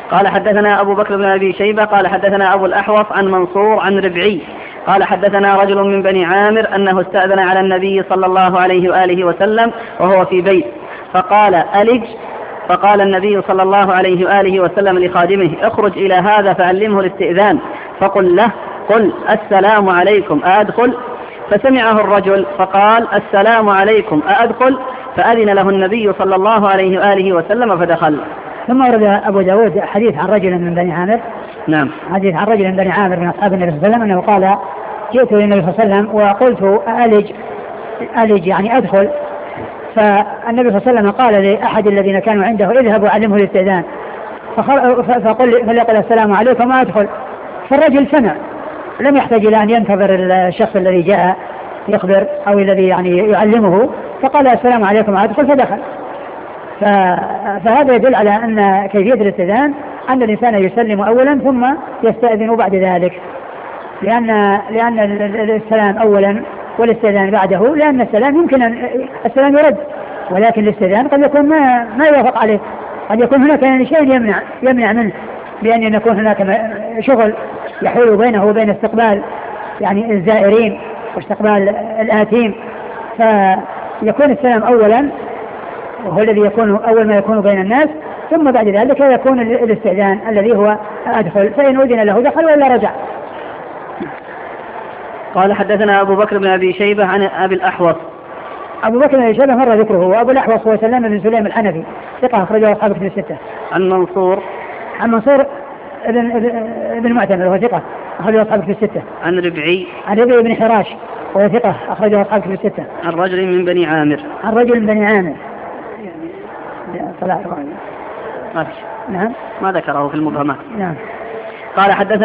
قال حدثنا أبو بكر بن أبي شيبة قال حدثنا أبو الأحوص عن منصور عن ربعي قال حدثنا رجل من بني عامر أنه استأذن على النبي صلى الله عليه وآله وسلم وهو في بيت فقال ألج، فقال النبي صلى الله عليه وآله وسلم لخادمه اخرج إلى هذا فعلمه الاستئذان فقل له قل السلام عليكم أأدخل؟ فسمعه الرجل فقال السلام عليكم أأدخل؟ فأذن له النبي صلى الله عليه وآله وسلم فدخل. ثم ورد أبو داود حديث عن رجل من بني عامر. نعم. حديث عن رجل من بني عامر من أصحاب النبي صلى الله عليه وسلم أنه قال جئت للنبي صلى الله عليه وسلم وقلت ألج يعني أدخل، فالنبي صلى الله عليه وسلم قال لأحد الذين كانوا عنده اذهب وعلمه الاستئذان فليقل السلام عليكم أدخل. فالرجل سمع لم يحتاج إلى أن ينتظر الشخص الذي جاء يخبر أو الذي يعني يعلمه، فقال السلام عليكم أدخل فدخل. فهذا يدل على أن كيفية الاستئذان أن الإنسان يسلم أولا ثم يستأذن بعد ذلك، لأن السلام أولا والاستئذان بعده، لأن السلام يمكن أن السلام يرد، ولكن الاستئذان قد يكون ما يوافق عليه، قد يكون هناك شيء يمنع منه، بأن يكون هناك شغل يحول بينه وبين استقبال يعني الزائرين واستقبال الآتين، فيكون السلام أولا وهو الذي يكون أول ما يكون بين الناس، ثم بعد ذلك يكون الاستئذان الذي هو أدخل، فإن أذن له دخل وإلا رجع. قال حدثنا أبو بكر بن أبي شيبة عن أبي الأحوص. أبو بكر بن أبي شيبة مر ذكره، وأبو الأحوص هو سلام بن سليم الحنفي ثقة أخرجه أصحاب كتب الستة. عن منصور ابن معتمر وهو ثقة أخرجه أصحاب كتب الستة. عن ربعي بن حراش وهو ثقة أخرجه أصحاب كتب الستة. عن رجل من بني عامر. صلاح. نعم. ما ذكره في المبهمات. نعم. قال حدثنا